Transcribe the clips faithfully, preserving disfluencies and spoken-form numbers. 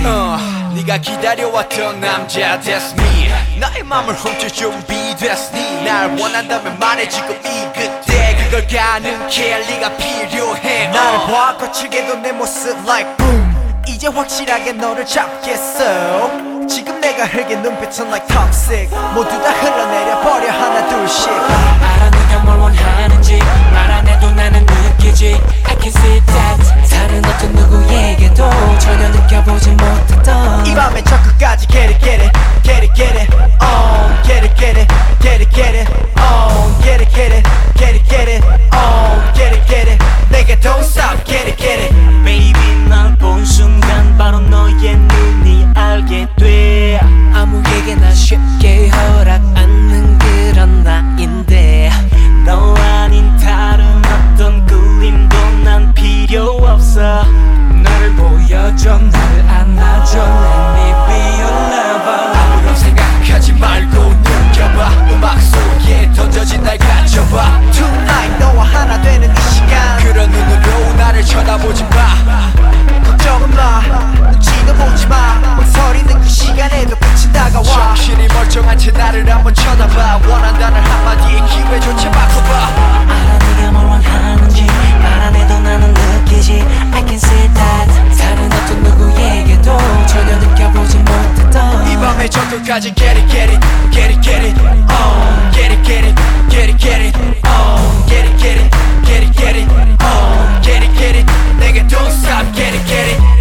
uh, 네가 기다려왔던 남자 that's me. 나의 맘을 훔칠 준비됐니? 날 원한다면 말해 지금 이 그때 그걸 가능케 네가 필요해. uh. 나를 봐 거칠게도 내 모습 like boom. 이제 확실하게 너를 잡겠어. 지금 내가 흘긴 눈빛은 like toxic. 모두 다 흘러내려 버려 하나 둘씩. 알아 네가 뭘 원하는지 말 안 해도 나는 느끼지. I can see that 다른 어떤 누구에게도 전혀 느껴보지 못했던 이 밤에 저 끝까지 get it get it get it get it on get it get it get it get it on get it get it get it get it on get it get it 내게 don't stop get it get it. Baby 널 본 순간 바로 너의 눈이 알게 돼. 아무에게나 쉽게 허락 않는 그런 나인데 너 아닌 다른 어떤 그림도 난 필요 없어. 나를 보여줘 나를 안아줘 Let me be your lover. 아무런 생각하지 말고 느껴봐. 음악 속에 던져진 날 가져봐. Tonight 너와 하나 되는 이 시간 그런 눈으로 나를 쳐다보지 마. 걱정은 마 눈치도 보지 마. 망설이는 그 시간에도 끝이 다가와. 정신이 멀쩡한 채 나를 한번 쳐다봐. 원한다는 한마디에 기회조차 바꿔봐. 알아 네가 뭘 원하는지 말 안 해도 나는 느끼지. I can see that 다른 어떤 누구에게도 전혀 느껴보지 못했던 이 밤에 저 끝까지 get it get it get it get it on get it get it get it get it on get it get it get it get it on get it get it 내게 don't stop get it get it.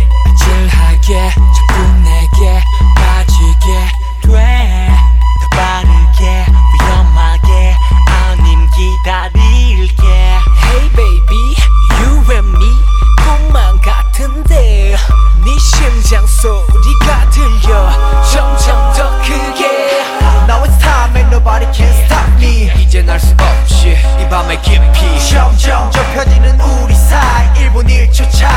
아찔하게 자꾸 내게 빠지게 돼. 더 빠르게 위험하게 아님 기다릴게. Hey baby you and me 꿈만 같은데 네 심장 소리가 들려 점점 더 크게. Now it's time and nobody can stop me. 이젠 알 수 없지 이 밤의 깊이. 점점 좁혀지는 우리 사이 일 분 일 초 차이.